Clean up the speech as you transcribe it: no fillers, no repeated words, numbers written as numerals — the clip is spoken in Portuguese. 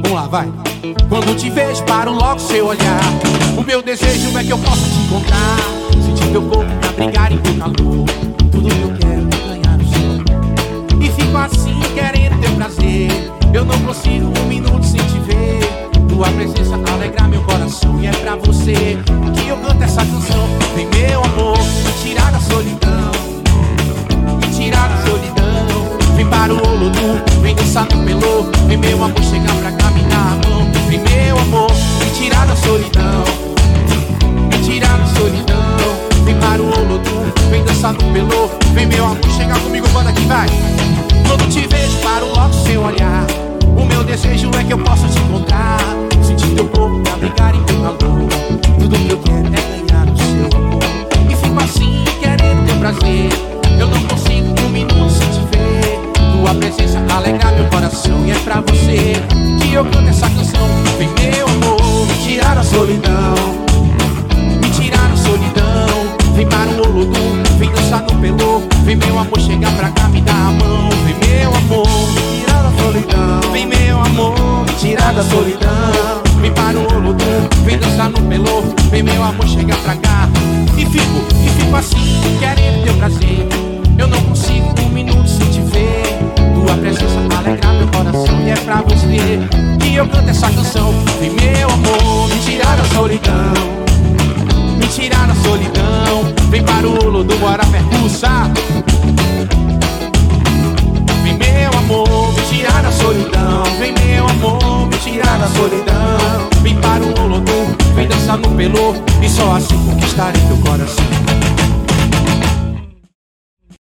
Vamos lá, vai. Quando te vejo, paro logo seu olhar. O meu desejo é que eu possa te encontrar, sentir teu corpo pra brigar em teu calor. Tudo que eu quero é ganhar o seu. E fico assim querendo teu prazer. Eu não consigo um minuto sem te ver. Tua presença alegra meu coração. E é pra você que eu canto essa canção. Vem meu amor, me tirar da solidão, me tirar da solidão. Vem para o Olodum, vem dançar no pelô. Vem meu amor, chegar pra cá, me dar a mão. Vem meu amor, me tirar da solidão, me tirar da solidão. Vem para o Olodum, vem dançar no pelô. Vem meu amor, chegar comigo, banda que vai. Quando te vejo, paro logo seu olhar. O meu desejo é que eu possa te encontrar, sentir teu corpo pra brigar em teu calor. Tudo que eu quero é ganhar o seu amor. E fico assim querendo teu prazer. Eu não consigo um minuto sem te ver. Tua presença alegra meu coração. E é pra você que eu canto essa canção. Vem meu amor, me tirar da solidão, me tirar da solidão. Vem para o Olodum, vem dançar no pelô. Vem meu amor, chegar pra cá, me dar a mão. Vem meu amor, me tirar da solidão. Vem meu amor, me tirar da solidão. Vem para o Olodum, vem dançar no pelô. Vem meu amor, chegar pra cá. E fico assim, querendo teu prazer. Eu não consigo um minuto sem te ver. Tua presença alegra meu coração. E é pra você que eu canto essa canção. Vem meu amor, me tirar da solidão,